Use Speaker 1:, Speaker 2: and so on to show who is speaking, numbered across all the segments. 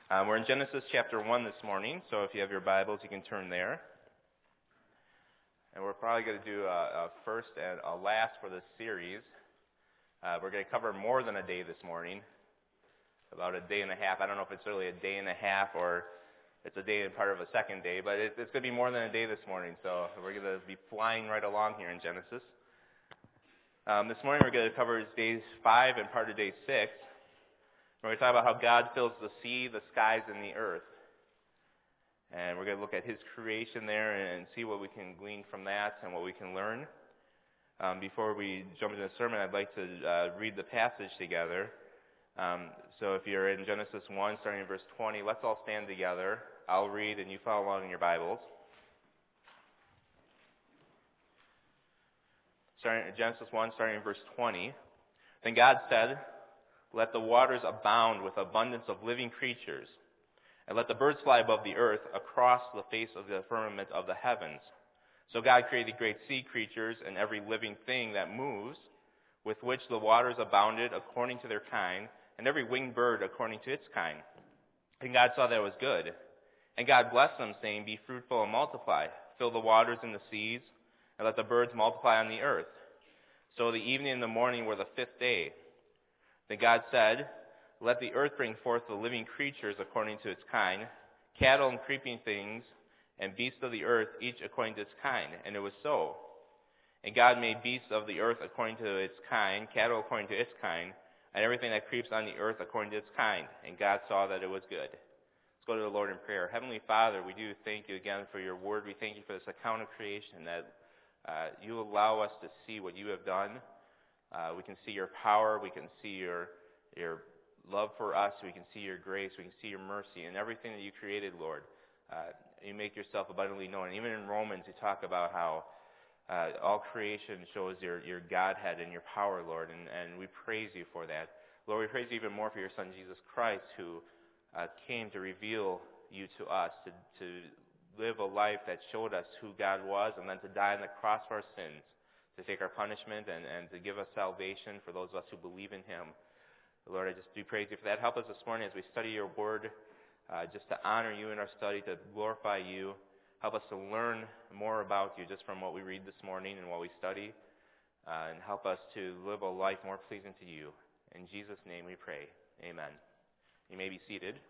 Speaker 1: We're in Genesis chapter 1 this morning, so if you have your Bibles, you can turn there. And we're probably going to do a first and a last for this series. We're going to cover more than a day this morning, about a day and a half. I don't know if it's really a day and a half or it's a day and part of a second day, but it's going to be more than a day this morning, so we're going to be flying right along here in Genesis. This morning we're going to cover days 5 and part of day 6. We're going to talk about how God fills the sea, the skies, and the earth. And we're going to look at His creation there and see what we can glean from that and what we can learn. Before we jump into the sermon, I'd like to read the passage together. So if you're in Genesis 1, starting in verse 20, let's all stand together. I'll read and you follow along in your Bibles. Genesis 1, starting in verse 20. Then God said, "Let the waters abound with abundance of living creatures, and let the birds fly above the earth across the face of the firmament of the heavens." So God created great sea creatures and every living thing that moves, with which the waters abounded according to their kind, and every winged bird according to its kind. And God saw that it was good. And God blessed them, saying, "Be fruitful and multiply, fill the waters and the seas, and let the birds multiply on the earth." So the evening and the morning were the 5th day. Then God said, "Let the earth bring forth the living creatures according to its kind, cattle and creeping things, and beasts of the earth, each according to its kind." And it was so. And God made beasts of the earth according to its kind, cattle according to its kind, and everything that creeps on the earth according to its kind. And God saw that it was good. Let's go to the Lord in prayer. Heavenly Father, we do thank you again for your word. We thank you for this account of creation, that you allow us to see what you have done. We can see your power. We can see your love for us. We can see your grace. We can see your mercy and everything that you created, Lord. You make yourself abundantly known. And even in Romans, you talk about how all creation shows your Godhead and your power, Lord, and we praise you for that. Lord, we praise you even more for your Son, Jesus Christ, who came to reveal you to us, to live a life that showed us who God was, and then to die on the cross for our sins, to take our punishment and to give us salvation for those of us who believe in him. Lord, I just do praise you for that. Help us this morning as we study your word, just to honor you in our study, to glorify you. Help us to learn more about you just from what we read this morning and what we study, and help us to live a life more pleasing to you. In Jesus' name we pray. Amen. You may be seated.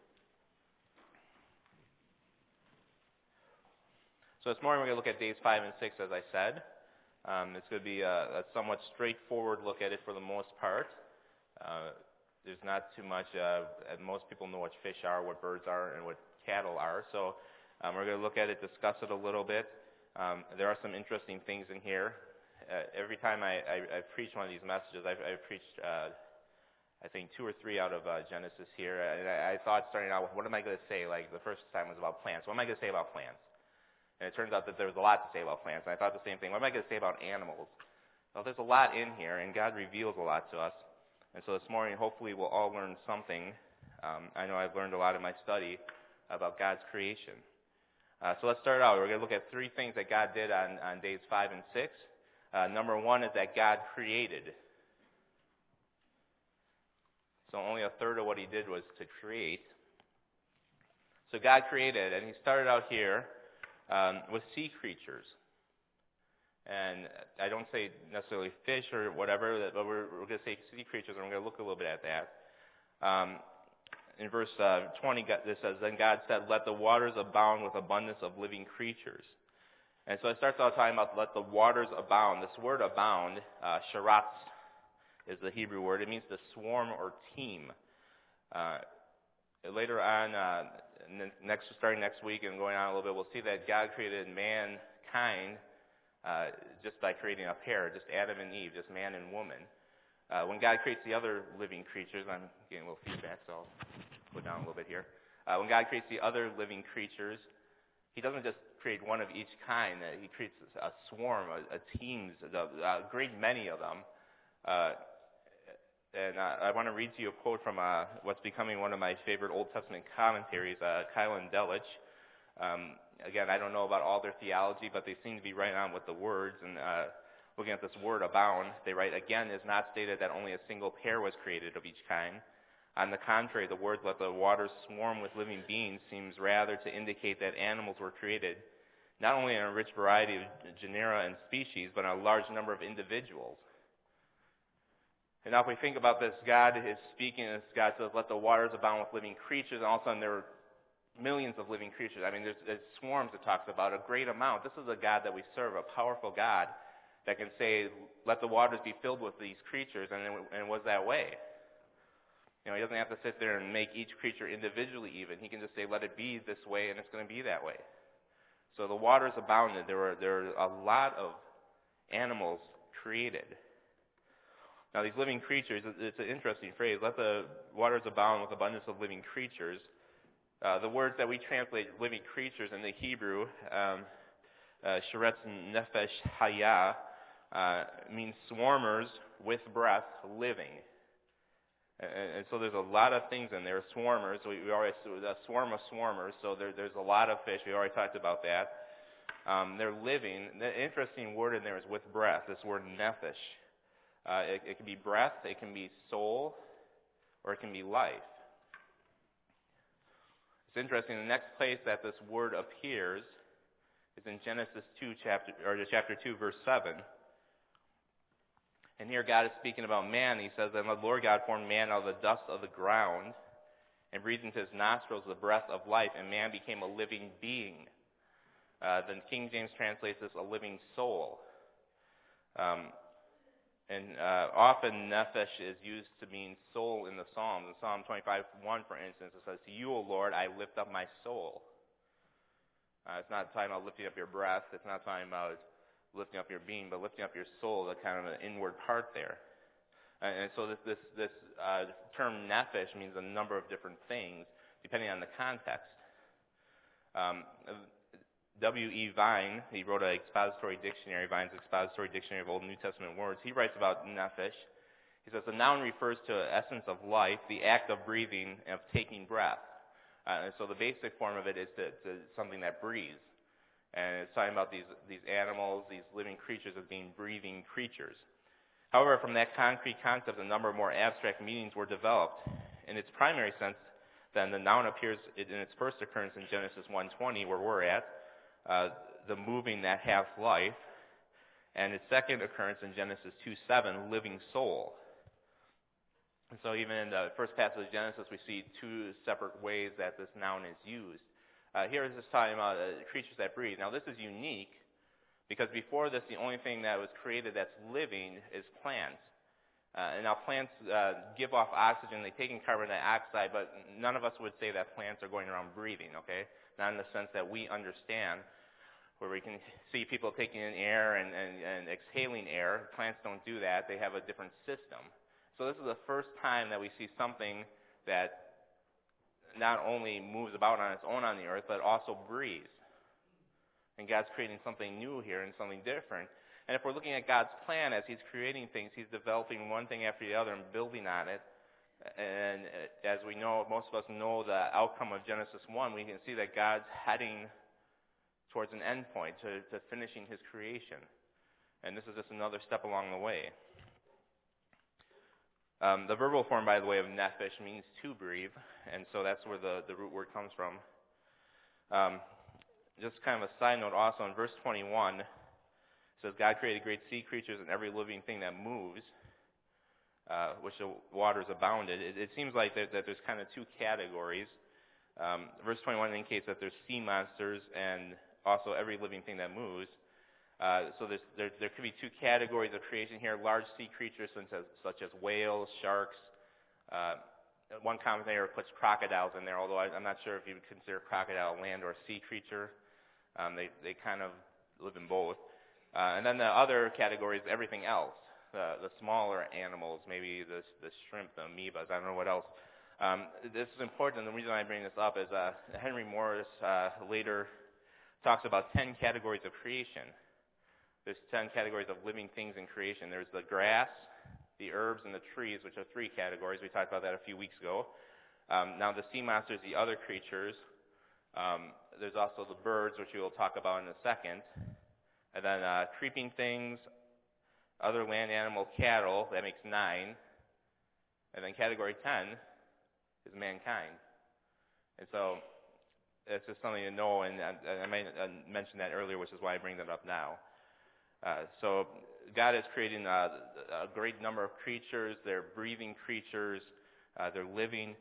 Speaker 1: So this morning we're going to look at days 5 and 6, as I said. It's going to be a somewhat straightforward look at it for the most part. There's not too much. Most people know what fish are, what birds are, and what cattle are. So we're going to look at it, discuss it a little bit. There are some interesting things in here. Every time I preach one of these messages, I've preached, I think, 2 or 3 out of Genesis here. And I thought starting out with, what am I going to say? Like the first time was about plants. What am I going to say about plants? And it turns out that there's a lot to say about plants. And I thought the same thing. What am I going to say about animals? Well, there's a lot in here, and God reveals a lot to us. And so this morning, hopefully, we'll all learn something. I know I've learned a lot in my study about God's creation. So let's start out. We're going to look at 3 things that God did on days 5 and 6. Number 1 is that God created. So only a third of what he did was to create. So God created, and he started out here with sea creatures. And I don't say necessarily fish or whatever, but we're going to say sea creatures, and we're going to look a little bit at that. In verse 20, this says, "Then God said, 'Let the waters abound with abundance of living creatures.'" And so it starts out talking about let the waters abound. This word abound, sharatz, is the Hebrew word. It means to swarm or teem. Later on, starting next week and going on a little bit, we'll see that God created mankind just by creating a pair, just Adam and Eve, just man and woman. When God creates the other living creatures, I'm getting a little feedback, so I'll put down a little bit here. When God creates the other living creatures, he doesn't just create one of each kind. He creates a swarm, a teams, a great many of them. And I want to read to you a quote from what's becoming one of my favorite Old Testament commentaries, Keil and Delitzsch. Again, I don't know about all their theology, but they seem to be right on with the words. And looking at this word abound, they write, "Again, it is not stated that only a single pair was created of each kind. On the contrary, the words, let the waters swarm with living beings, seems rather to indicate that animals were created not only in a rich variety of genera and species, but in a large number of individuals. And now if we think about this, God is speaking, as God says, let the waters abound with living creatures, and all of a sudden there are millions of living creatures. I mean, there's swarms it talks about, a great amount. This is a God that we serve, a powerful God that can say, let the waters be filled with these creatures, and it was that way. You know, he doesn't have to sit there and make each creature individually even. He can just say, let it be this way, and it's going to be that way. So the waters abounded. There were a lot of animals created. Now these living creatures, it's an interesting phrase, let the waters abound with abundance of living creatures. The words that we translate living creatures in the Hebrew, sheretz nefesh haya, means swarmers with breath, living. And so there's a lot of things in there. Swarmers, we already a swarm of swarmers. So there's a lot of fish. We already talked about that. They're living. The interesting word in there is with breath. This word nephesh. It can be breath, it can be soul, or it can be life. It's interesting. The next place that this word appears is in Genesis 2, chapter 2, verse 7. And here God is speaking about man. He says, and the Lord God formed man out of the dust of the ground and breathed into his nostrils the breath of life, and man became a living being. Then King James translates this a living soul. Often nephesh is used to mean soul in the Psalms. In Psalm 25:1, for instance, it says, to you, O Lord, I lift up my soul. It's not talking about lifting up your breath. It's not talking about lifting up your being, but lifting up your soul, the kind of an inward part there. And so this term nephesh means a number of different things, depending on the context. W.E. Vine, he wrote an expository dictionary, Vine's expository dictionary of Old and New Testament words. He writes about nephesh. He says, the noun refers to the essence of life, the act of breathing, and of taking breath. And so the basic form of it is to something that breathes. And it's talking about these animals, these living creatures as being breathing creatures. However, from that concrete concept, a number of more abstract meanings were developed. In its primary sense, then the noun appears in its first occurrence in Genesis 1:20, where we're at, the moving that has life, and its second occurrence in Genesis 2:7, living soul. And so even in the first passage of Genesis, we see two separate ways that this noun is used. Here is just talking about creatures that breathe. Now this is unique because before this, the only thing that was created that's living is plants. And now plants give off oxygen, they take in carbon dioxide, but none of us would say that plants are going around breathing, okay? Not in the sense that we understand, where we can see people taking in air and exhaling air. Plants don't do that. They have a different system. So this is the first time that we see something that not only moves about on its own on the earth, but also breathes. And God's creating something new here and something different. And if we're looking at God's plan as he's creating things, he's developing one thing after the other and building on it. And as we know, most of us know the outcome of Genesis 1, we can see that God's heading towards an end point, to finishing his creation. And this is just another step along the way. The verbal form, by the way, of nephesh means to breathe, and so that's where the root word comes from. Just kind of a side note also, in verse 21, it says, God created great sea creatures and every living thing that moves, which the waters abounded. It seems like that there's kind of two categories. Verse 21 indicates that there's sea monsters and also every living thing that moves. So there could be two categories of creation here: large sea creatures such as whales, sharks. One commentator puts crocodiles in there, although I'm not sure if you would consider crocodile a land or a sea creature. They kind of live in both. And then the other category is everything else, the smaller animals, maybe the shrimp, the amoebas, I don't know what else. This is important, and the reason I bring this up is Henry Morris later talks about 10 categories of creation. There's 10 categories of living things in creation. There's the grass, the herbs, and the trees, which are 3 categories. We talked about that a few weeks ago. Now the sea monsters, the other creatures. There's also the birds, which we will talk about in a second. And then creeping things, other land animal, cattle, that makes 9. And then category 10 is mankind. And so it's just something to know, and I might mention that earlier, which is why I bring that up now. So God is creating a great number of creatures. They're breathing creatures. They're living.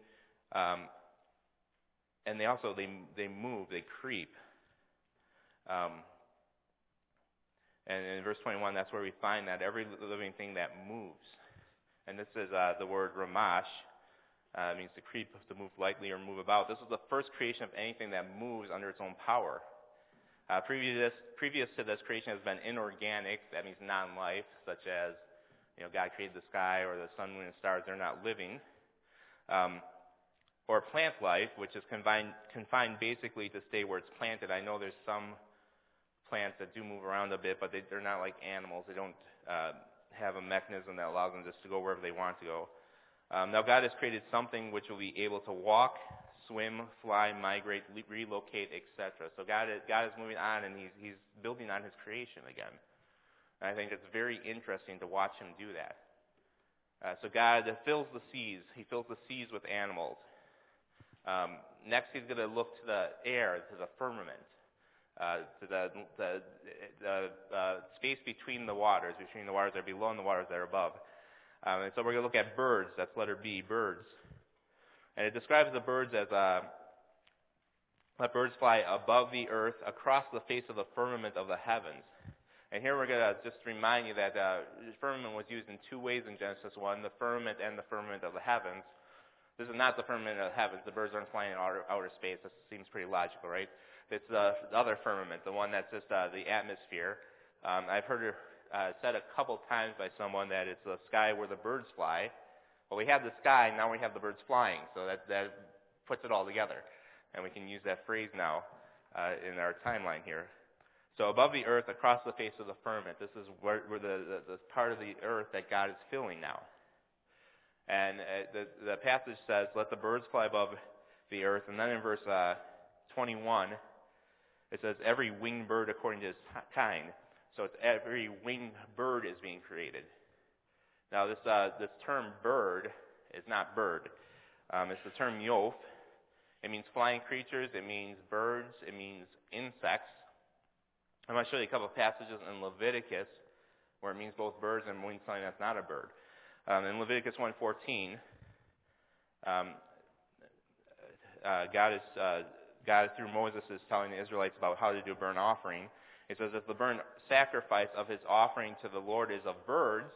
Speaker 1: And they move, they creep. And in verse 21, that's where we find that every living thing that moves. And this is the word ramash. It means to creep, to move lightly or move about. This is the first creation of anything that moves under its own power. Previous to this, creation has been inorganic. That means non-life, such as God created the sky or the sun, moon, and stars. They're not living. Or plant life, which is confined basically to stay where it's planted. I know there's some plants that do move around a bit, but they're not like animals. They don't have a mechanism that allows them just to go wherever they want to go. Now God has created something which will be able to walk, swim, fly, migrate, relocate, etc. So God is moving on, and He's building on His creation again. And I think it's very interesting to watch Him do that. So God fills the seas. He fills the seas with animals. Next, He's going to look to the air, to the firmament, to the space between the waters that are below and the waters that are above. And so we're going to look at birds. That's letter B, birds. And it describes the birds as let birds fly above the earth, across the face of the firmament of the heavens. And here we're going to just remind you that firmament was used in two ways in Genesis 1, the firmament and the firmament of the heavens. This is not the firmament of the heavens. The birds aren't flying in outer space. This seems pretty logical, right? It's the other firmament, the one that's just the atmosphere. I've heard it said a couple times by someone that it's the sky where the birds fly. Well, we have the sky, now we have the birds flying. So that puts it all together. And we can use that phrase now in our timeline here. So above the earth, across the face of the firmament, this is where the part of the earth that God is filling now. And the passage says, let the birds fly above the earth. And then in verse 21, it says, every winged bird according to his kind. So it's every winged bird is being created. Now this term bird is not bird. It's the term yoph. It means flying creatures. It means birds. It means insects. I'm going to show you a couple of passages in Leviticus where it means both birds and means something that's not a bird. In Leviticus 1:14, God is through Moses is telling the Israelites about how to do a burnt offering. He says, if the burnt sacrifice of his offering to the Lord is of birds,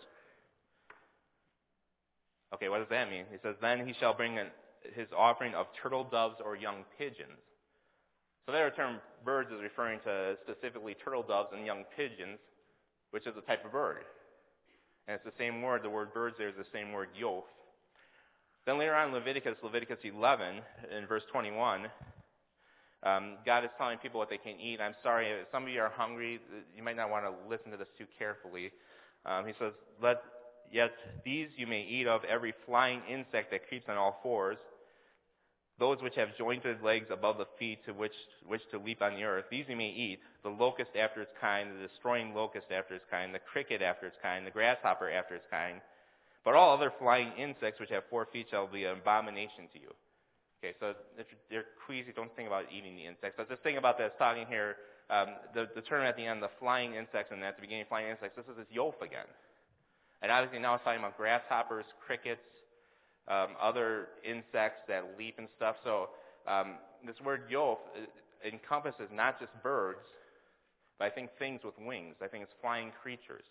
Speaker 1: okay, what does that mean? He says, then he shall bring his offering of turtle doves or young pigeons. So there, the term birds is referring to specifically turtle doves and young pigeons, which is a type of bird. And it's the same word. The word birds there is the same word yoph. Then later on in Leviticus 11, in verse 21, God is telling people what they can eat. I'm sorry, if some of you are hungry, you might not want to listen to this too carefully. He says, yet these you may eat of, every flying insect that creeps on all fours, those which have jointed legs above the feet to which to leap on the earth, these you may eat, the locust after its kind, the destroying locust after its kind, the cricket after its kind, the grasshopper after its kind. But all other flying insects which have 4 feet shall be an abomination to you. Okay, so if you're queasy, don't think about eating the insects. But just think about this, talking here, the term at the end, the flying insects, and at the beginning, flying insects, this is this yoph again. And obviously now it's talking about grasshoppers, crickets, other insects that leap and stuff. So this word yoph encompasses not just birds, but I think things with wings. I think it's flying creatures.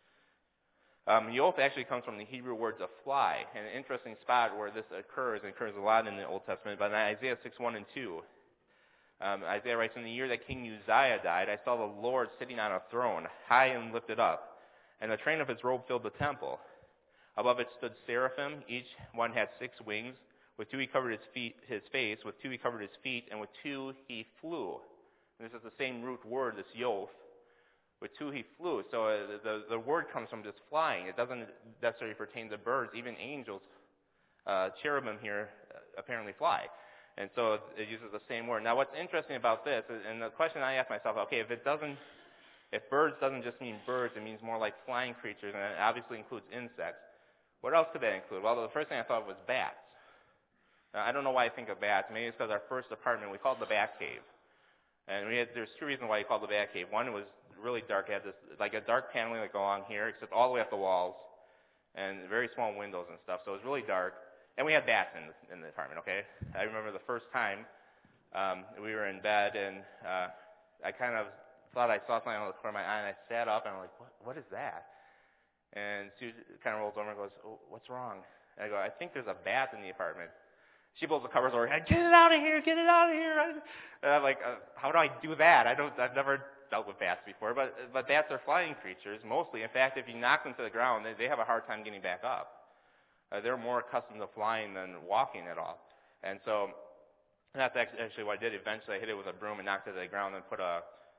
Speaker 1: Yoph actually comes from the Hebrew word to fly. And an interesting spot where this occurs a lot in the Old Testament, but in Isaiah 6:1 and 2. Isaiah writes, in the year that King Uzziah died, I saw the Lord sitting on a throne, high and lifted up, and the train of his robe filled the temple. Above it stood seraphim. Each one had 6 wings. With 2 he covered his face. With 2 he covered his feet. And with 2 he flew. And this is the same root word, this yoph. With 2 he flew. So the word comes from just flying. It doesn't necessarily pertain to birds. Even angels, cherubim here, apparently fly. And so it uses the same word. Now what's interesting about this, and the question I ask myself, okay, if birds doesn't just mean birds, it means more like flying creatures, and it obviously includes insects. What else could that include? Well, the first thing I thought was bats. I don't know why I think of bats. Maybe it's because our first apartment, we called it the Bat Cave. And there's two reasons why you called it the Bat Cave. One, it was really dark. It had this, like a dark paneling like along here, except all the way up the walls, and very small windows and stuff. So it was really dark. And we had bats in the apartment, okay? I remember the first time we were in bed, and I kind of thought I saw something out of the corner of my eye, and I sat up, and I'm like, what is that? And Sue kind of rolls over and goes, oh, what's wrong? And I go, I think there's a bat in the apartment. She pulls the covers over her head, get it out of here, get it out of here. And I'm like, how do I do that? I've never dealt with bats before, but bats are flying creatures mostly. In fact, if you knock them to the ground, they have a hard time getting back up. They're more accustomed to flying than walking at all. And so that's actually what I did. Eventually I hit it with a broom and knocked it to the ground and put a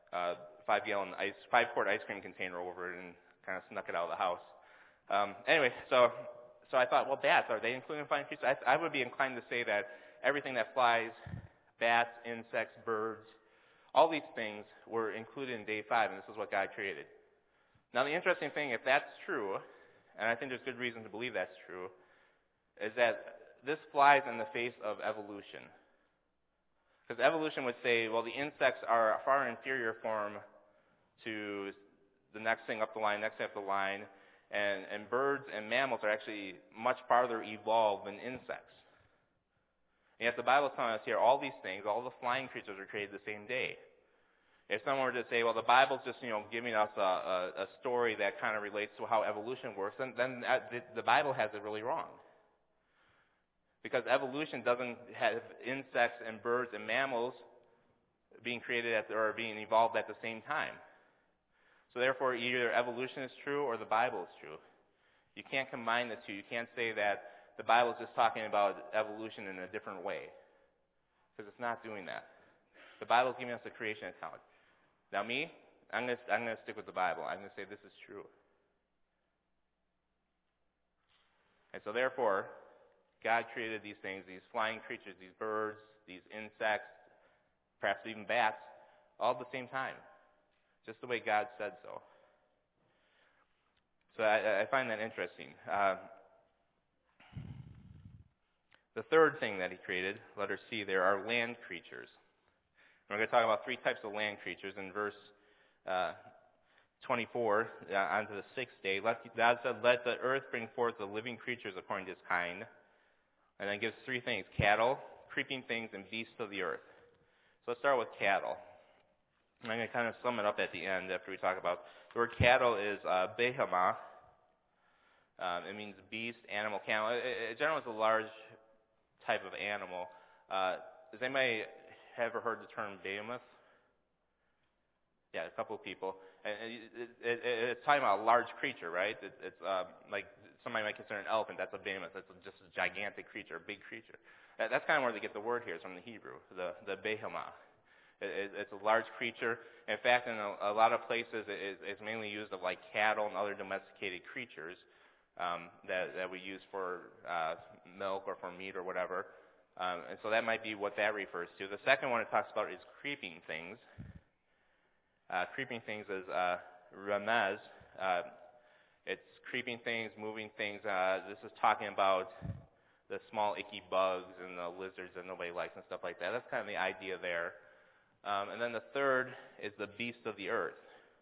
Speaker 1: 5-quart ice cream container over it and kind of snuck it out of the house. Anyway, so I thought, well, bats, are they included in flying creatures? I would be inclined to say that everything that flies, bats, insects, birds, all these things were included in day 5, and this is what God created. Now, the interesting thing, if that's true, and I think there's good reason to believe that's true, is that this flies in the face of evolution. Because evolution would say, well, the insects are a far inferior form to the next thing up the line, next thing up the line, and birds and mammals are actually much farther evolved than insects. And yet the Bible is telling us here all these things, all the flying creatures are created the same day. If someone were to say, well, the Bible's just, giving us a story that kind of relates to how evolution works, then the Bible has it really wrong. Because evolution doesn't have insects and birds and mammals being created or being evolved at the same time. So therefore, either evolution is true or the Bible is true. You can't combine the two. You can't say that the Bible is just talking about evolution in a different way, because it's not doing that. The Bible is giving us a creation account. Now me, I'm going to stick with the Bible. I'm going to say this is true. And so therefore, God created these things, these flying creatures, these birds, these insects, perhaps even bats, all at the same time, just the way God said so. So I find that interesting. The third thing that he created, letter C, there are land creatures. We're going to talk about 3 types of land creatures. In verse 24, onto the 6th day, God said, let the earth bring forth the living creatures according to his kind. And then gives 3 things, cattle, creeping things, and beasts of the earth. So let's start with cattle. I'm going to kind of sum it up at the end after we talk about. The word cattle is behemah. It means beast, animal, camel. It generally is a large type of animal. Has anybody ever heard the term behemoth? Yeah, a couple of people. And it's talking about a large creature, right? It's like somebody might consider an elephant. That's a behemoth. That's just a gigantic creature, a big creature. That's kind of where they get the word here. It's from the Hebrew, the behemah. It's a large creature. In fact, in a lot of places, it's mainly used of like cattle and other domesticated creatures that we use for milk or for meat or whatever. And so that might be what that refers to. The second one it talks about is creeping things. Creeping things is remez. It's creeping things, moving things. This is talking about the small icky bugs and the lizards that nobody likes and stuff like that. That's kind of the idea there. And then the third is the beast of the earth.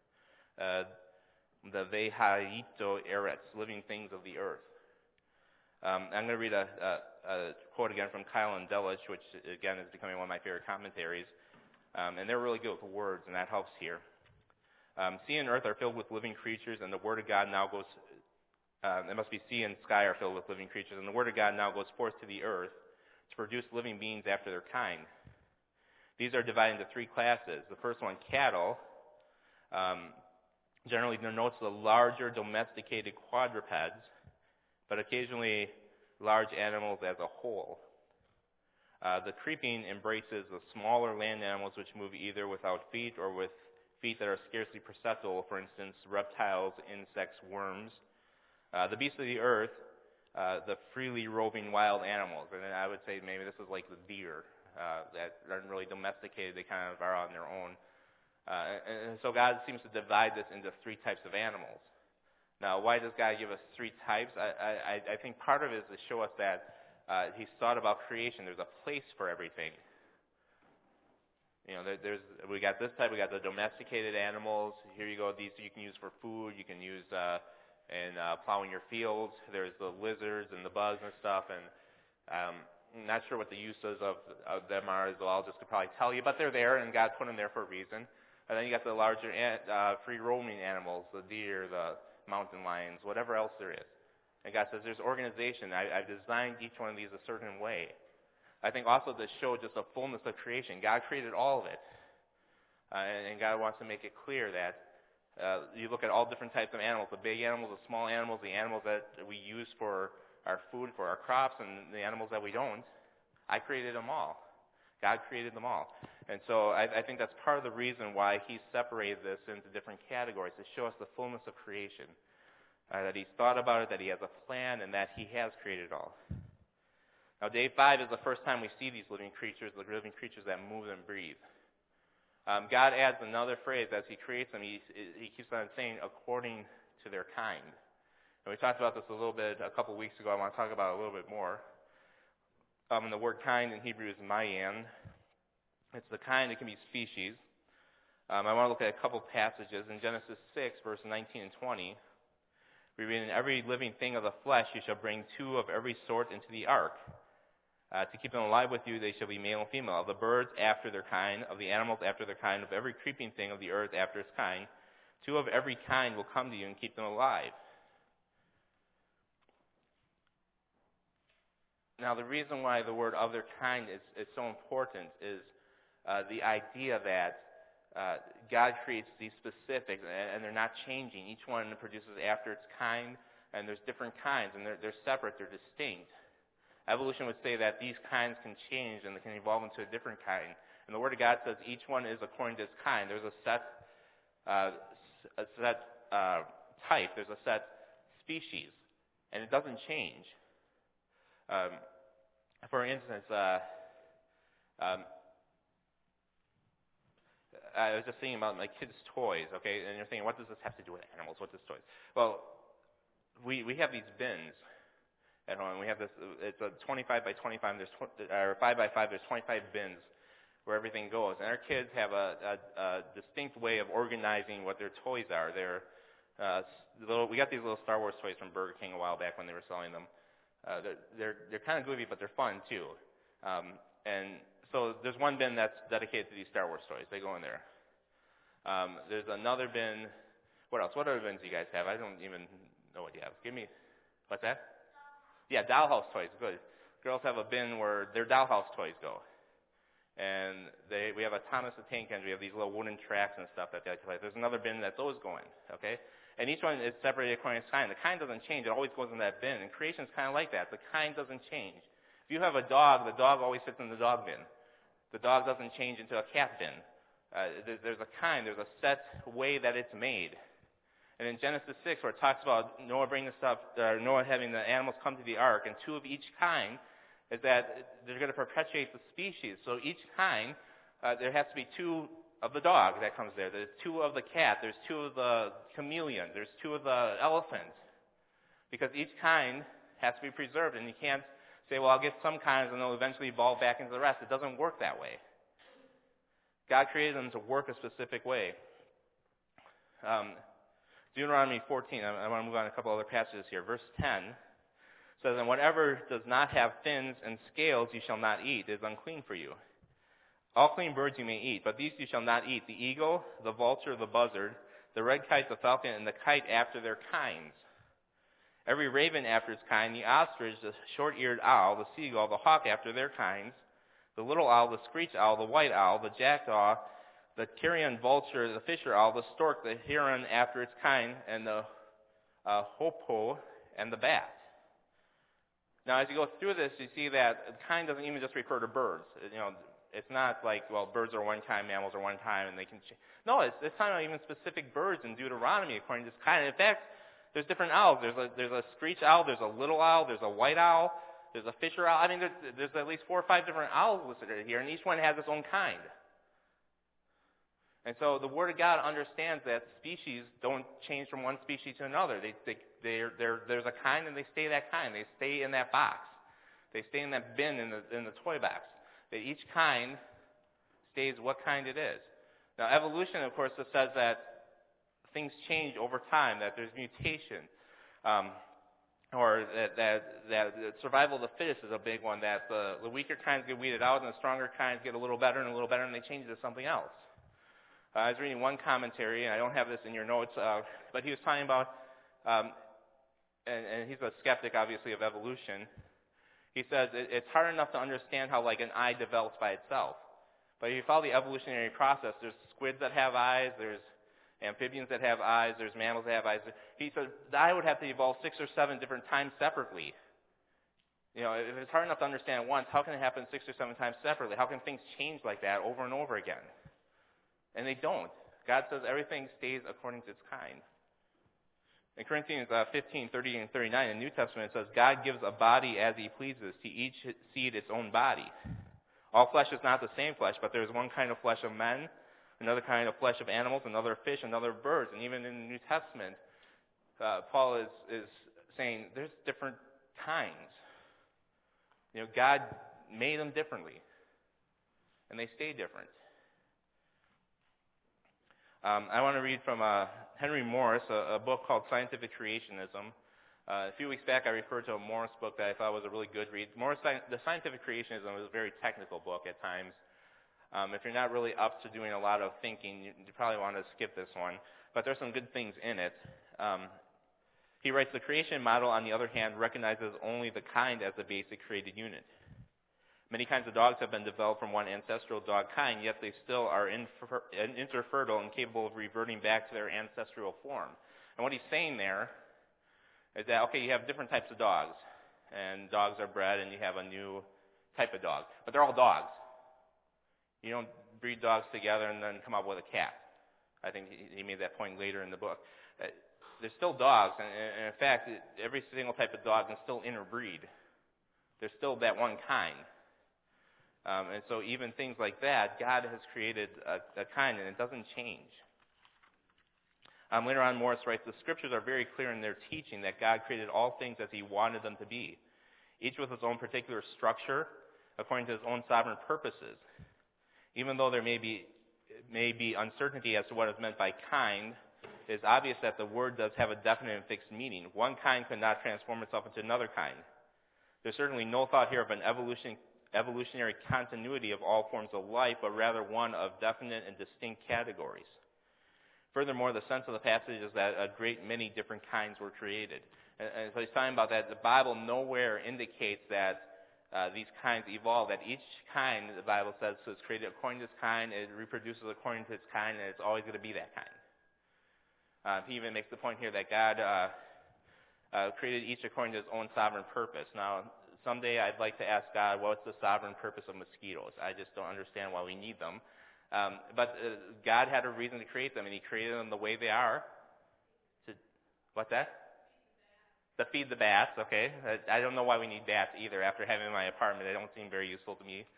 Speaker 1: The vehaito eretz, living things of the earth. I'm going to read a quote again from Kyle and Delitzsch, which again is becoming one of my favorite commentaries. And they're really good with words, and that helps here. Sea and earth are filled with living creatures, and the word of God now goes, it must be sea and sky are filled with living creatures, and the word of God now goes forth to the earth to produce living beings after their kind. These are divided into 3 classes. The first one, cattle, generally denotes the larger domesticated quadrupeds, but occasionally large animals as a whole. The creeping embraces the smaller land animals which move either without feet or with feet that are scarcely perceptible, for instance, reptiles, insects, worms. The beasts of the earth, the freely roving wild animals. And I would say maybe this is like the deer that aren't really domesticated. They kind of are on their own. And so God seems to divide this into 3 types of animals. Now, why does God give us 3 types? I think part of it is to show us that He's thought about creation. There's a place for everything. We got this type. We got the domesticated animals. Here you go. These you can use for food. You can use in plowing your fields. There's the lizards and the bugs and stuff. And I'm not sure what the uses of them are. The zoologists could probably tell you, but they're there, and God put them there for a reason. And then you got the larger free-roaming animals, the deer, the mountain lions, whatever else there is. And God says there's organization. I've designed each one of these a certain way. I think also to show just the fullness of creation. God created all of it. And God wants to make it clear that you look at all different types of animals, the big animals, the small animals, the animals that we use for our food, for our crops, and the animals that we don't. I created them all. God created them all. And so I think that's part of the reason why He separated this into different categories, to show us the fullness of creation. That He's thought about it, that He has a plan, and that He has created it all. Now, day 5 is the first time we see these living creatures, the living creatures that move and breathe. God adds another phrase as He creates them. He keeps on saying, according to their kind. And we talked about this a little bit a couple weeks ago. I want to talk about it a little bit more. The word kind in Hebrew is mayan. It's the kind. It can be species. I want to look at a couple passages. In Genesis 6, verse 19 and 20, we read, "In every living thing of the flesh you shall bring 2 of every sort into the ark. To keep them alive with you, they shall be male and female. Of the birds after their kind, of the animals after their kind, of every creeping thing of the earth after its kind, 2 of every kind will come to you and keep them alive." Now, the reason why the word "of their kind" is so important is the idea that God creates these specifics, and they're not changing. Each one produces after its kind, and there's different kinds, and they're separate, they're distinct. Evolution would say that these kinds can change and they can evolve into a different kind. And the Word of God says each one is according to its kind. There's a set type, there's a set species, and it doesn't change. For instance, I was just thinking about my kids' toys, okay? And you're thinking, what does this have to do with animals? What does toys? Well, we have these bins at home. We have this. It's a 25 by 25. Or 5 by 5. There's 25 bins where everything goes. And our kids have a distinct way of organizing what their toys are. We got these little Star Wars toys from Burger King a while back when they were selling them. They're kind of goofy, but they're fun too. And so there's one bin that's dedicated to these Star Wars toys. They go in there. There's another bin. What else? What other bins do you guys have? I don't even know what you have. Give me. What's that? Yeah, dollhouse toys. Good. Girls have a bin where their dollhouse toys go. And we have a Thomas the Tank Engine. We have these little wooden tracks and stuff that they like to play. There's another bin that those go in. Okay? And each one is separated according to its kind. The kind doesn't change. It always goes in that bin. And creation is kind of like that. The kind doesn't change. If you have a dog, the dog always sits in the dog bin. The dog doesn't change into a cat bin. There's a kind. There's a set way that it's made. And in Genesis 6, where it talks about Noah Noah having the animals come to the ark, and 2 of each kind, is that they're going to perpetuate the species. So each kind, there has to be 2 of the dog that comes there. There's 2 of the cat. There's 2 of the chameleon. There's 2 of the elephant. Because each kind has to be preserved, and you can't say, well, I'll get some kinds and they'll eventually evolve back into the rest. It doesn't work that way. God created them to work a specific way. Deuteronomy 14, I want to move on to a couple other passages here. Verse 10 says, "And whatever does not have fins and scales you shall not eat. It is unclean for you. All clean birds you may eat, but these you shall not eat: the eagle, the vulture, the buzzard, the red kite, the falcon, and the kite after their kinds. Every raven after its kind, the ostrich, the short-eared owl, the seagull, the hawk after their kinds, the little owl, the screech owl, the white owl, the jackdaw, the carrion vulture, the fisher owl, the stork, the heron after its kind, and the hoopoe, and the bat." Now, as you go through this, you see that kind doesn't even just refer to birds. It's not like, well, birds are one kind, mammals are one kind, and they can change. No, it's talking about even specific birds in Deuteronomy according to this kind. In fact, there's different owls. There's a screech owl, there's a little owl, there's a white owl, there's a fisher owl. I mean, there's at least 4 or 5 different owls listed here, and each one has its own kind. And so the Word of God understands that species don't change from one species to another. There's a kind, and they stay that kind. They stay in that box. They stay in that bin in the toy box. That each kind stays what kind it is. Now, evolution, of course, says that things change over time, that there's mutation, or that survival of the fittest is a big one, that the weaker kinds get weeded out and the stronger kinds get a little better, and they change to something else. I was reading one commentary, and I don't have this in your notes, but he was talking about, and he's a skeptic, obviously, of evolution. He says it's hard enough to understand how, like, an eye develops by itself. But if you follow the evolutionary process, there's squids that have eyes, there's amphibians that have eyes, there's mammals that have eyes. He said the eye would have to evolve 6 or 7 different times separately. You know, if it's hard enough to understand once, how can it happen 6 or 7 times separately? How can things change like that over and over again? And they don't. God says everything stays according to its kind. In Corinthians 15, 30 and 39, in the New Testament, it says, God gives a body as he pleases, to each seed its own body. All flesh is not the same flesh, but there is one kind of flesh of men, another kind of flesh of animals, another fish, another birds. And even in the New Testament, Paul is saying there's different kinds. You know, God made them differently, and they stay different. I want to read from Henry Morris, a book called Scientific Creationism. A few weeks back, I referred to a Morris book that I thought was a really good read. The Scientific Creationism is a very technical book at times. If you're not really up to doing a lot of thinking, you probably want to skip this one. But there's some good things in it. He writes, the creation model, on the other hand, recognizes only the kind as the basic created unit. Many kinds of dogs have been developed from one ancestral dog kind, yet they still are interfertile and capable of reverting back to their ancestral form. And what he's saying there is that, okay, you have different types of dogs, and dogs are bred, and you have a new type of dog. But they're all dogs. You don't breed dogs together and then come up with a cat. I think he made that point later in the book. They're still dogs, and in fact, every single type of dog can still interbreed. They're still that one kind. And so even things like that, God has created a kind, and it doesn't change. Later on, Morris writes, the scriptures are very clear in their teaching that God created all things as he wanted them to be, each with its own particular structure, according to his own sovereign purposes. Even though there may be uncertainty as to what is meant by kind, it is obvious that the word does have a definite and fixed meaning. One kind could not transform itself into another kind. There's certainly no thought here of an evolutionary continuity of all forms of life, but rather one of definite and distinct categories. Furthermore, the sense of the passage is that a great many different kinds were created. And so he's talking about that the Bible nowhere indicates that these kinds evolve, that each kind, the Bible says, is created according to its kind, it reproduces according to its kind, and it's always going to be that kind. He even makes the point here that God created each according to his own sovereign purpose. Now, someday I'd like to ask God, what's the sovereign purpose of mosquitoes? I just don't understand why we need them. But God had a reason to create them, and he created them the way they are. What's that? To feed the bats, okay. I don't know why we need bats either. After having them in my apartment, they don't seem very useful to me.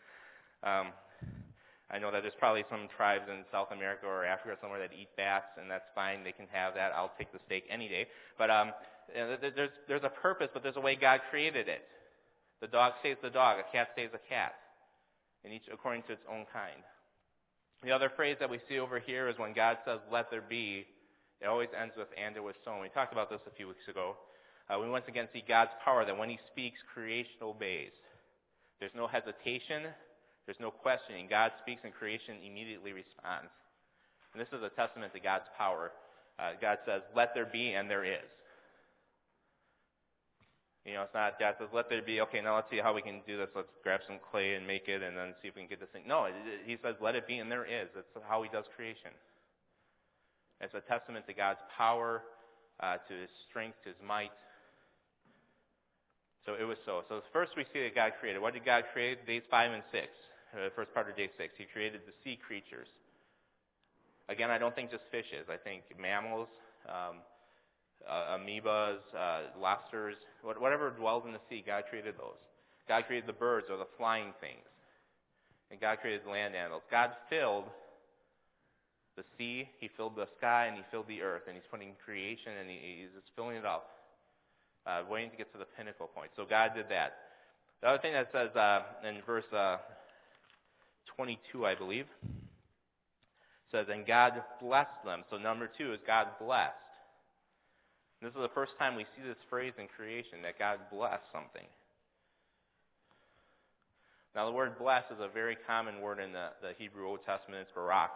Speaker 1: I know that there's probably some tribes in South America or Africa somewhere that eat bats, and that's fine. They can have that. I'll take the steak any day. But there's a purpose, but there's a way God created it. The dog stays the dog. A cat stays a cat, and each according to its own kind. The other phrase that we see over here is when God says, let there be, it always ends with, and it was so. And we talked about this a few weeks ago. We once again see God's power that when he speaks, creation obeys. There's no hesitation. There's no questioning. God speaks and creation immediately responds. And this is a testament to God's power. God says, let there be, and there is. You know, it's not God says, let there be, okay, now let's see how we can do this. Let's grab some clay and make it and then see if we can get this thing. No, he says, let it be, and there is. That's how he does creation. It's a testament to God's power, to his strength, to his might. So it was so. So first we see that God created. What did God create? Days 5 and 6. The first part of day 6. He created the sea creatures. Again, I don't think just fishes. I think mammals, amoebas, lobsters, whatever dwells in the sea, God created those. God created the birds or the flying things. And God created the land animals. God filled the sea, he filled the sky, and he filled the earth. And he's putting creation, and he's just filling it up, waiting to get to the pinnacle point. So God did that. The other thing that says in verse 22, I believe, says, and God blessed them. So number 2 is God blessed. This is the first time we see this phrase in creation, that God blessed something. Now the word bless is a very common word in the Hebrew Old Testament. It's barak.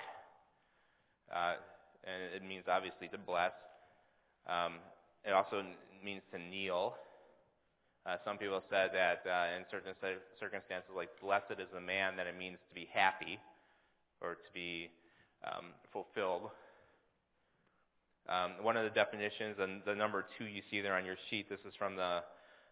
Speaker 1: And it means obviously to bless. It also means to kneel. Some people said that in certain circumstances, like blessed is the man, that it means to be happy or to be fulfilled. One of the definitions, and the number 2 you see there on your sheet, this is from the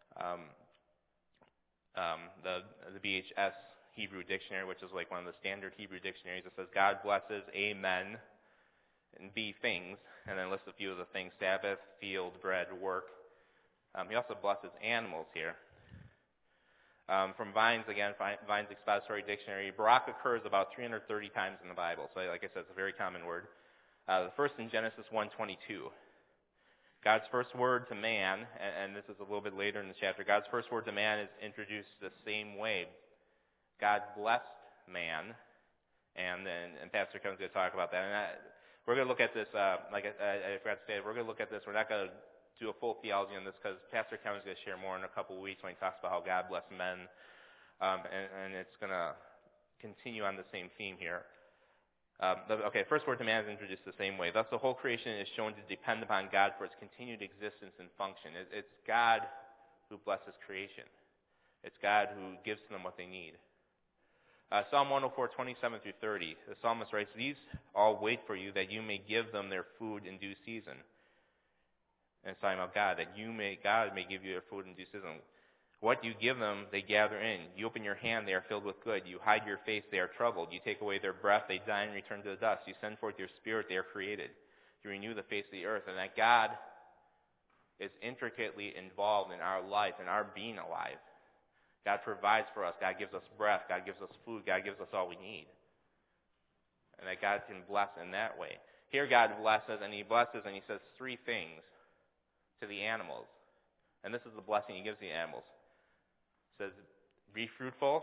Speaker 1: BHS Hebrew Dictionary, which is like one of the standard Hebrew dictionaries. It says, God blesses, amen, and be things, and then lists a few of the things: Sabbath, field, bread, work. He also blesses animals here. From Vine's, again, Vine's Expository Dictionary, barak occurs about 330 times in the Bible. So like I said, it's a very common word. The first in Genesis 1:22. God's first word to man, and this is a little bit later in the chapter, God's first word to man is introduced the same way. God blessed man, and Pastor Kevin's going to talk about that. And we're going to look at this, like I forgot to say, we're going to look at this. We're not going to do a full theology on this because Pastor Kevin's going to share more in a couple of weeks when he talks about how God blessed men, and it's going to continue on the same theme here. First word to man is introduced the same way. Thus, the whole creation is shown to depend upon God for its continued existence and function. It's God who blesses creation. It's God who gives to them what they need. Psalm 104, 27 through 30. The psalmist writes, these all wait for you, that you may give them their food in due season. And it's talking about God, that God may give you their food in due season. What you give them, they gather in. You open your hand, they are filled with good. You hide your face, they are troubled. You take away their breath, they die and return to the dust. You send forth your spirit, they are created. You renew the face of the earth. And that God is intricately involved in our life and our being alive. God provides for us. God gives us breath. God gives us food. God gives us all we need. And that God can bless in that way. Here God blesses, and he blesses, and he says 3 things to the animals. And this is the blessing he gives the animals. It says, be fruitful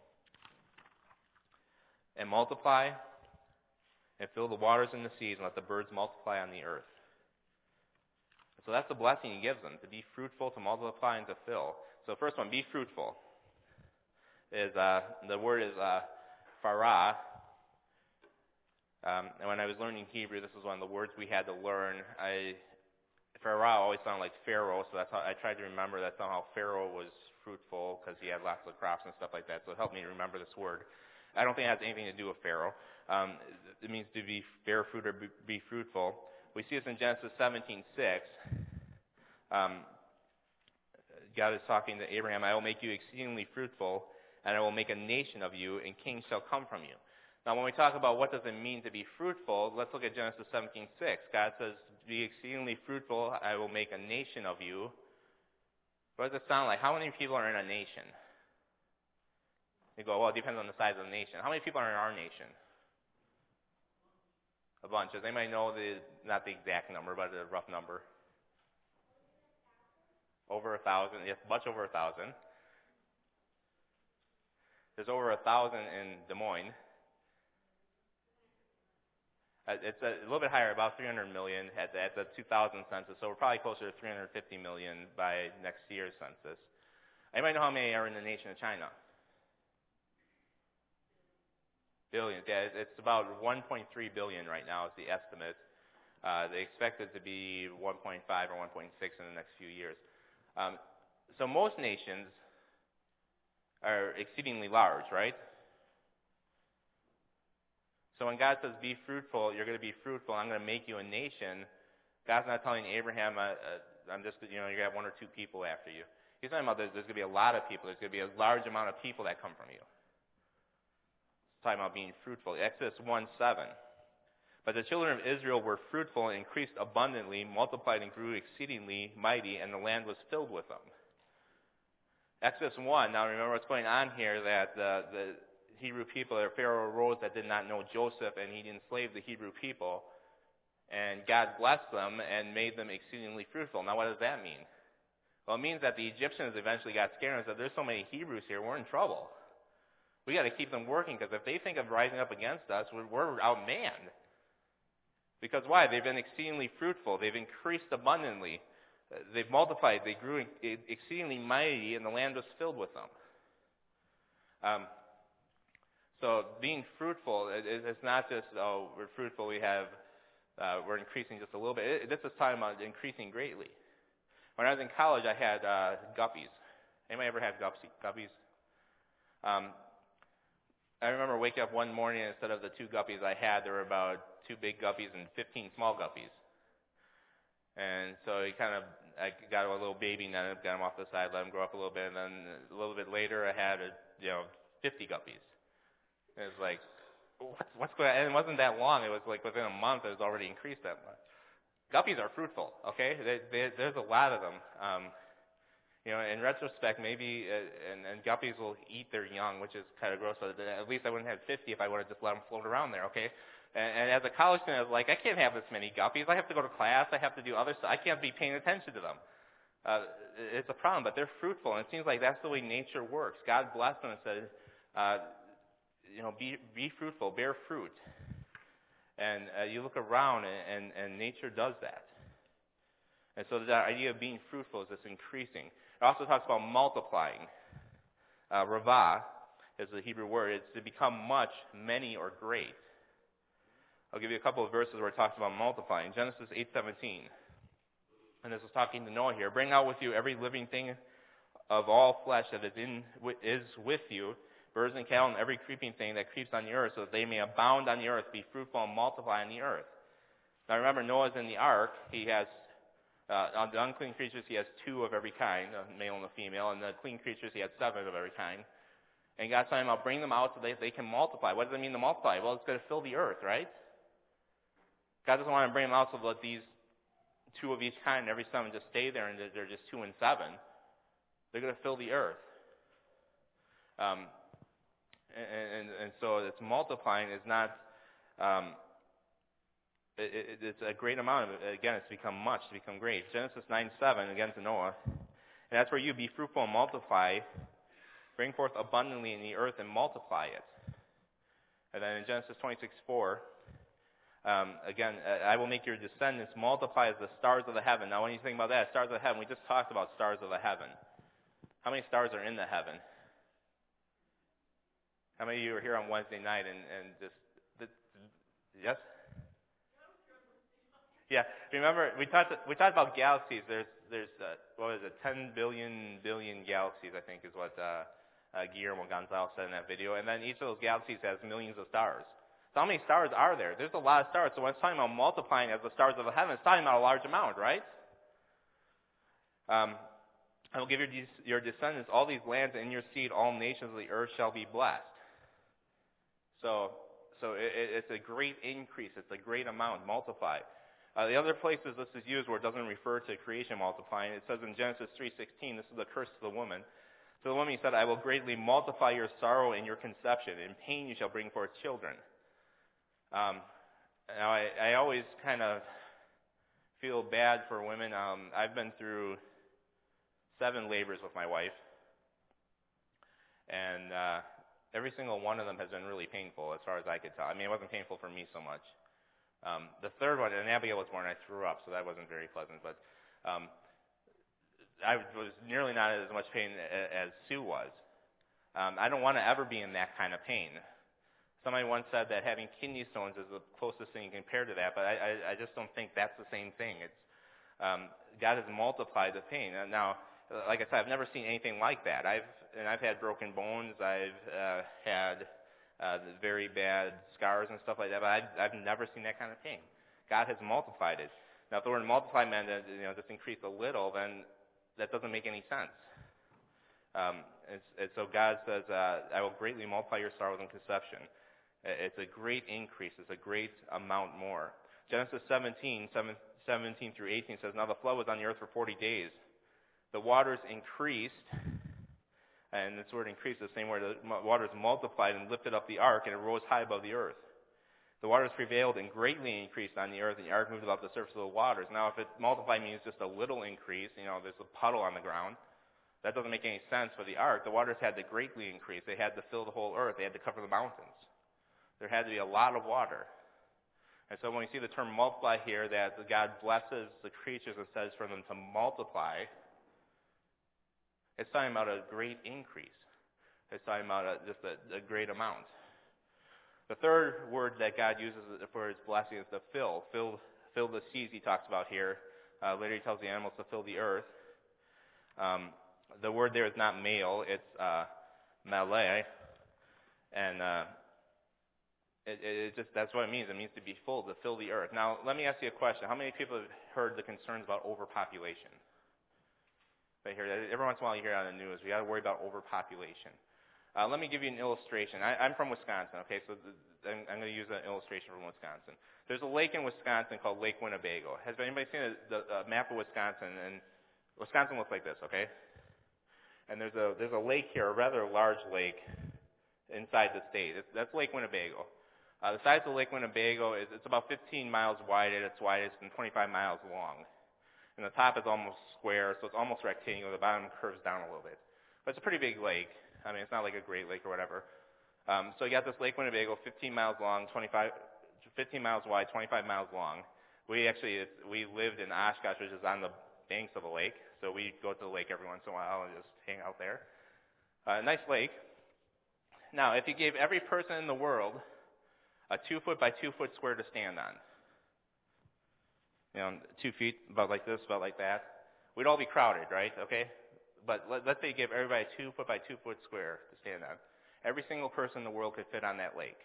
Speaker 1: and multiply and fill the waters and the seas and let the birds multiply on the earth. So that's the blessing he gives them, to be fruitful, to multiply, and to fill. So first one, be fruitful. The word is farah. And when I was learning Hebrew, this was one of the words we had to learn. Farah always sounded like Pharaoh, so that's how I tried to remember that somehow Pharaoh was fruitful because he had lots of crops and stuff like that. So it helped me remember this word. I don't think it has anything to do with Pharaoh. It means to bear fruit or be fruitful. We see this in Genesis 17:6. God is talking to Abraham, I will make you exceedingly fruitful, and I will make a nation of you, and kings shall come from you. Now, when we talk about what does it mean to be fruitful, let's look at Genesis 17:6. God says, be exceedingly fruitful, I will make a nation of you. What does it sound like? How many people are in a nation? You go, well, it depends on the size of the nation. How many people are in our nation? A bunch. Does anybody know not the exact number, but a rough number? Over 1,000. Yes, much over 1,000. There's over 1,000 in Des Moines. It's a little bit higher, about 300 million at the 2000 census, so we're probably closer to 350 million by next year's census. Anybody know how many are in the nation of China? Billions. Yeah, it's about 1.3 billion right now is the estimate. They expect it to be 1.5 or 1.6 in the next few years. So most nations are exceedingly large, right? So when God says, be fruitful, you're going to be fruitful, I'm going to make you a nation, God's not telling Abraham, you're going to have 1 or 2 people after you. He's talking about there's going to be a lot of people. There's going to be a large amount of people that come from you. He's talking about being fruitful. Exodus 1:7. But the children of Israel were fruitful and increased abundantly, multiplied and grew exceedingly mighty, and the land was filled with them. Exodus 1, now remember what's going on here, that the Hebrew people, or Pharaoh arose that did not know Joseph, and he enslaved the Hebrew people, and God blessed them and made them exceedingly fruitful. Now what does that mean? Well, it means that the Egyptians eventually got scared and said, there's so many Hebrews here, we're in trouble. We got to keep them working, because if they think of rising up against us, we're outmanned. Because why? They've been exceedingly fruitful. They've increased abundantly. They've multiplied. They grew exceedingly mighty, and the land was filled with them. So being fruitful, it's not just, oh, we're fruitful, we're increasing just a little bit. This is talking about increasing greatly. When I was in college, I had guppies. Anybody ever had guppies? I remember waking up one morning, and instead of the 2 guppies I had, there were about 2 big guppies and 15 small guppies. And so I got a little baby net, got him off the side, let him grow up a little bit, and then a little bit later I had 50 guppies. And it was like, what's going on? And it wasn't that long. It was like within a month it was already increased that much. Guppies are fruitful, okay? There's a lot of them. In retrospect, maybe, and guppies will eat their young, which is kind of gross. So at least I wouldn't have 50 if I would have just let them float around there, okay? And as a college student, I was like, I can't have this many guppies. I have to go to class. I have to do other stuff. I can't be paying attention to them. It's a problem, but they're fruitful, and it seems like that's the way nature works. God blessed them and said, be fruitful, bear fruit. And you look around, and nature does that. And so the idea of being fruitful is this increasing. It also talks about multiplying. Ravah is the Hebrew word. It's to become much, many, or great. I'll give you a couple of verses where it talks about multiplying. Genesis 8:17. And this is talking to Noah here. Bring out with you every living thing of all flesh that is with you, birds and cattle, and every creeping thing that creeps on the earth, so that they may abound on the earth, be fruitful, and multiply on the earth. Now remember, Noah's in the ark. He has, on the unclean creatures, he has 2 of every kind, a male and a female, and the clean creatures, he has 7 of every kind. And God's talking about bring them out so they can multiply. What does it mean to multiply? Well, it's going to fill the earth, right? God doesn't want to bring them out so that these 2 of each kind, every 7 just stay there, and they're just 2 and 7. They're going to fill the earth. And so it's multiplying is not, it's a great amount of it. Again, it's become much, to become great. Genesis 9:7, again to Noah. And as for you, be fruitful and multiply, bring forth abundantly in the earth and multiply it. And then in Genesis 26:4, again, I will make your descendants multiply as the stars of the heaven. Now when you think about that, stars of the heaven, we just talked about stars of the heaven. How many stars are in the heaven? How many of you were here on Wednesday night and yes? Yeah. Remember, we talked about galaxies. There's what was it, 10 billion galaxies, I think is what Guillermo Gonzalez said in that video. And then each of those galaxies has millions of stars. So how many stars are there? There's a lot of stars. So when it's talking about multiplying as the stars of the heaven, it's talking about a large amount, right? I will give your descendants all these lands, and in your seed all nations of the earth shall be blessed. So it's a great increase. It's a great amount, multiply. The other places this is used where it doesn't refer to creation multiplying, it says in Genesis 3:16, this is the curse to the woman. So the woman, he said, I will greatly multiply your sorrow and your conception. In pain you shall bring forth children. Now I always kind of feel bad for women. I've been through 7 labors with my wife. And every single one of them has been really painful as far as I could tell. I mean, it wasn't painful for me so much. The third one, and Abigail was born, I threw up, so that wasn't very pleasant. But I was nearly not as much pain as Sue was. I don't want to ever be in that kind of pain. Somebody once said that having kidney stones is the closest thing you can compare to that, but I just don't think that's the same thing. It's God has multiplied the pain. Now, like I said, I've never seen anything like that. I've had broken bones. I've had very bad scars and stuff like that, but I've never seen that kind of pain. God has multiplied it. Now, if the word multiply meant just increase a little, then that doesn't make any sense. And so God says, I will greatly multiply your sorrows and conception. It's a great increase. It's a great amount more. Genesis 17 through 18 says, Now the flood was on the earth for 40 days. The waters increased, and this word increased, the same word, the waters multiplied and lifted up the ark, and it rose high above the earth. The waters prevailed and greatly increased on the earth, and the ark moved about the surface of the waters. Now, if it multiplied means just a little increase, there's a puddle on the ground, that doesn't make any sense for the ark. The waters had to greatly increase. They had to fill the whole earth. They had to cover the mountains. There had to be a lot of water. And so when we see the term multiply here, that God blesses the creatures and says for them to multiply, it's talking about a great increase. It's talking about just a great amount. The third word that God uses for his blessing is to fill. Fill the seas he talks about here. Later he tells the animals to fill the earth. The word there is not male, it's malay. And that's what it means. It means to be full, to fill the earth. Now, let me ask you a question. How many people have heard the concerns about overpopulation? Every once in a while you hear it on the news. We got to worry about overpopulation. Let me give you an illustration. I'm from Wisconsin, okay, so I'm going to use an illustration from Wisconsin. There's a lake in Wisconsin called Lake Winnebago. Has anybody seen the map of Wisconsin? And Wisconsin looks like this, okay? And there's a lake here, a rather large lake inside the state. That's Lake Winnebago. The size of Lake Winnebago it's about 15 miles wide at its widest and 25 miles long. And the top is almost square, so it's almost rectangular. The bottom curves down a little bit. But it's a pretty big lake. I mean, it's not like a Great Lake or whatever. So you got this Lake Winnebago, 15 miles long, 15 miles wide, 25 miles long. We lived in Oshkosh, which is on the banks of a lake. So we go to the lake every once in a while and just hang out there. Nice lake. Now, if you gave every person in the world a 2-foot by 2-foot square to stand on, 2 feet, about like this, about like that, we'd all be crowded, right? Okay? But let's say you give everybody a 2-foot by 2-foot square to stand on. Every single person in the world could fit on that lake.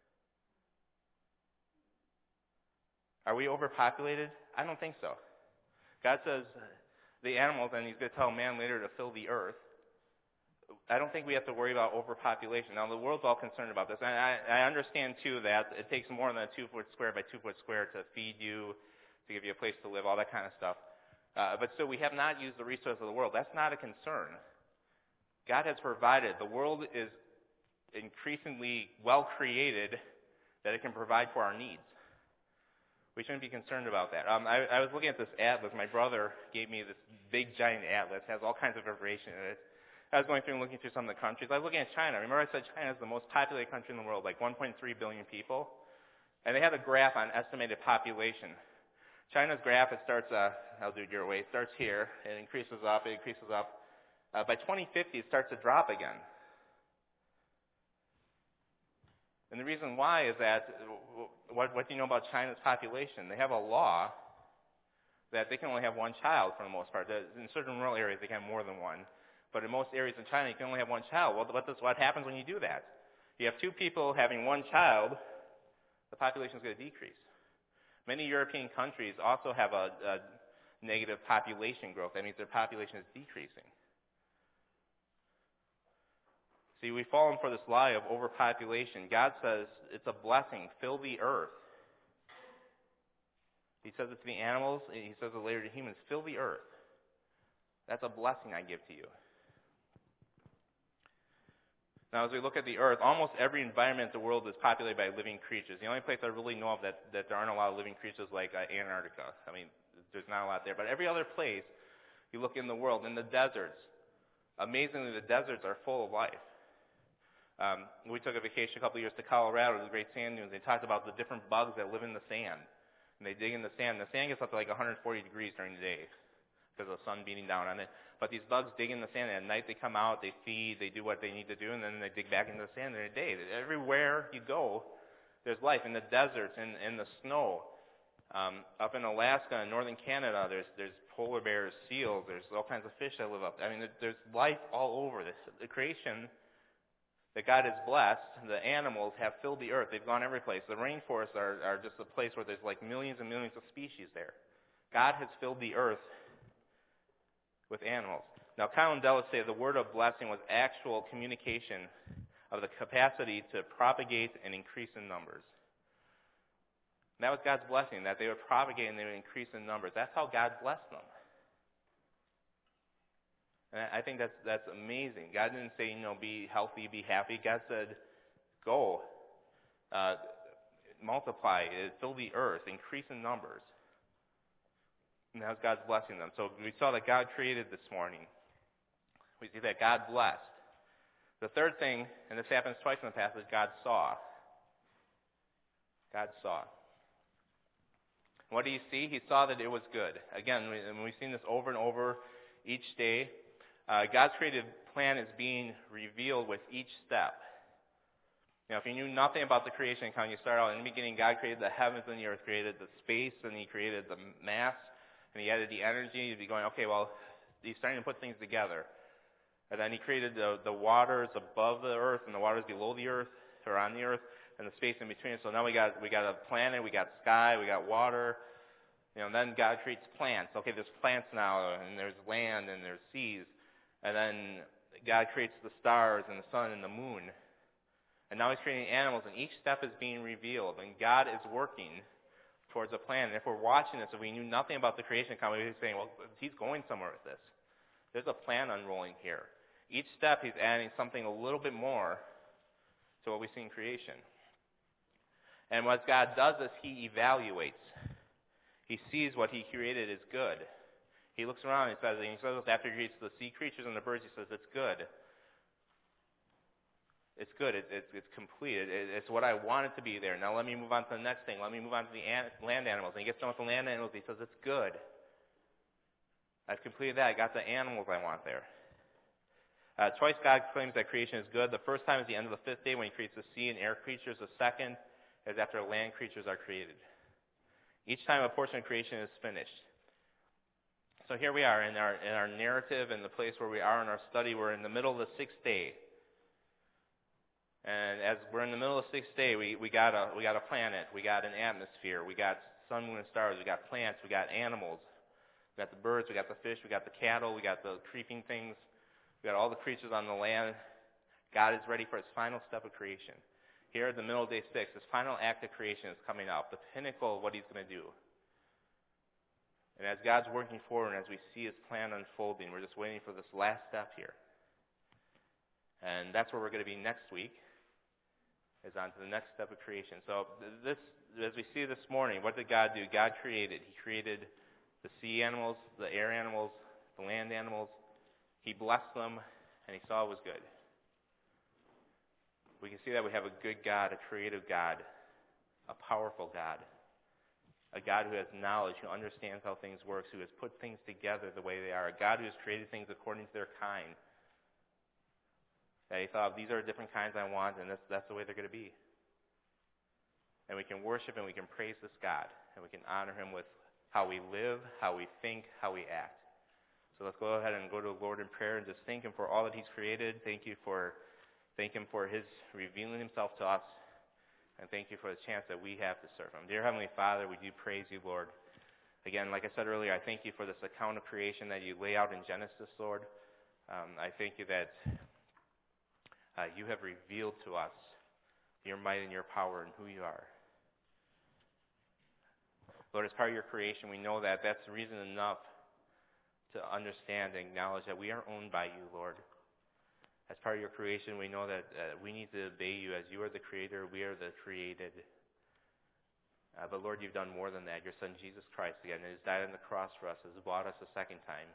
Speaker 1: Are we overpopulated? I don't think so. God says the animals, and he's going to tell man later to fill the earth. I don't think we have to worry about overpopulation. Now, the world's all concerned about this. And I understand, too, that it takes more than a 2-foot square by 2-foot square to feed you, to give you a place to live, all that kind of stuff. But still, we have not used the resources of the world. That's not a concern. God has provided. The world is increasingly well created that it can provide for our needs. We shouldn't be concerned about that. I was looking at this atlas. My brother gave me this big, giant atlas. It has all kinds of information in it. I was going through and looking through some of the countries. I was looking at China. Remember I said China is the most populated country in the world, like 1.3 billion people? And they had a graph on estimated population. China's graph, it starts, I'll do it your way, it starts here, it increases up. By 2050, it starts to drop again. And the reason why is that, what do you know about China's population? They have a law that they can only have one child for the most part. In certain rural areas, they can have more than one. But in most areas in China, you can only have one child. Well, what happens when you do that? You have 2 people having one child, the population is going to decrease. Many European countries also have a negative population growth. That means their population is decreasing. See, we've fallen for this lie of overpopulation. God says it's a blessing. Fill the earth. He says it to the animals. He says it later to humans. Fill the earth. That's a blessing I give to you. Now, as we look at the earth, almost every environment in the world is populated by living creatures. The only place I really know of that there aren't a lot of living creatures like Antarctica. I mean, there's not a lot there. But every other place you look in the world, in the deserts, amazingly, the deserts are full of life. We took a vacation a couple of years to Colorado, to the Great Sand Dunes. They talked about the different bugs that live in the sand. And they dig in the sand. The sand gets up to like 140 degrees during the day because of the sun beating down on it. But these bugs dig in the sand, and at night they come out, they feed, they do what they need to do, and then they dig back into the sand during the day. Everywhere you go, there's life. In the deserts, in the snow, up in Alaska and northern Canada, there's polar bears, seals, there's all kinds of fish that live up there. I mean, there's life all over this. The creation that God has blessed, the animals have filled the earth. They've gone every place. The rainforests are just a place where there's like millions and millions of species there. God has filled the earth with animals. Now, Kyle and Della say the word of blessing was actual communication of the capacity to propagate and increase in numbers. And that was God's blessing, that they would propagate and they would increase in numbers. That's how God blessed them. And I think that's amazing. God didn't say, be healthy, be happy. God said, go. multiply, fill the earth, increase in numbers. And that was God's blessing them. So we saw that God created this morning. We see that God blessed. The third thing, and this happens twice in the passage, God saw. God saw. What do you see? He saw that it was good. Again, we've seen this over and over each day. God's creative plan is being revealed with each step. Now, if you knew nothing about the creation account, you start out in the beginning, God created the heavens and the earth, created the space, and He created the mass, and He added the energy. You'd be going, okay, well, He's starting to put things together. And then He created the waters above the earth and the waters below the earth, or on the earth, and the space in between. So now we got a planet, we got sky, we got water. And then God creates plants. Okay, there's plants now, and there's land, and there's seas. And then God creates the stars and the sun and the moon. And now He's creating animals, and each step is being revealed. And God is working towards a plan. And if we're watching this, if we knew nothing about the creation account, we'd be saying, well, He's going somewhere with this. There's a plan unrolling here. Each step He's adding something a little bit more to what we see in creation. And what God does is He evaluates. He sees what He created is good. He looks around and He says after He creates the sea creatures and the birds, He says, it's good. It's good. It's complete. It's what I want it to be there. Now let me move on to the next thing. Let me move on to the land animals. And He gets done with the land animals. He says, it's good. I've completed that. I got the animals I want there. Twice God claims that creation is good. The first time is the end of the fifth day when He creates the sea and air creatures. The second is after land creatures are created. Each time a portion of creation is finished. So here we are in our narrative and the place where we are in our study. We're in the middle of the sixth day. And as we're in the middle of the sixth day, we got a planet, we got an atmosphere, we got sun, moon, and stars, we got plants, we got animals, we got the birds, we got the fish, we got the cattle, we got the creeping things, we got all the creatures on the land. God is ready for His final step of creation. Here at the middle of day 6, His final act of creation is coming up, the pinnacle of what He's going to do. And as God's working forward and as we see His plan unfolding, we're just waiting for this last step here. And that's where we're going to be next week, is on to the next step of creation. So this, as we see this morning, what did God do? God created. He created the sea animals, the air animals, the land animals. He blessed them, and He saw it was good. We can see that we have a good God, a creative God, a powerful God, a God who has knowledge, who understands how things work, who has put things together the way they are, a God who has created things according to their kind. That He thought, these are different kinds I want, and that's the way they're going to be. And we can worship and we can praise this God, and we can honor Him with how we live, how we think, how we act. So let's go ahead and go to the Lord in prayer and just thank Him for all that He's created. Thank Him for His revealing Himself to us, and thank You for the chance that we have to serve Him. Dear Heavenly Father, we do praise You, Lord. Again, like I said earlier, I thank You for this account of creation that You lay out in Genesis, Lord. I thank You that You have revealed to us Your might and Your power and who You are. Lord, as part of Your creation, we know that that's reason enough to understand and acknowledge that we are owned by You, Lord. As part of Your creation, we know that we need to obey You as You are the creator, we are the created. But Lord, You've done more than that. Your Son, Jesus Christ, again, has died on the cross for us, has bought us a second time.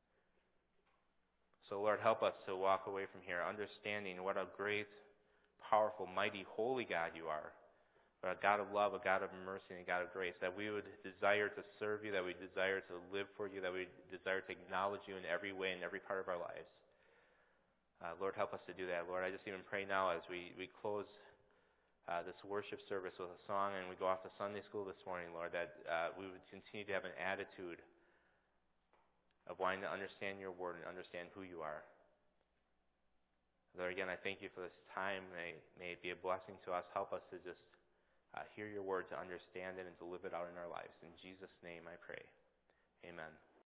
Speaker 1: So Lord, help us to walk away from here understanding what a great, powerful, mighty, holy God You are. But a God of love, a God of mercy, and a God of grace, that we would desire to serve You, that we desire to live for You, that we desire to acknowledge You in every way, in every part of our lives. Lord, help us to do that. Lord, I just even pray now as we close this worship service with a song and we go off to Sunday school this morning, Lord, that we would continue to have an attitude of wanting to understand Your word and understand who You are. Lord, again, I thank You for this time. May it be a blessing to us. Help us to just hear Your word, to understand it, and to live it out in our lives. In Jesus' name I pray. Amen.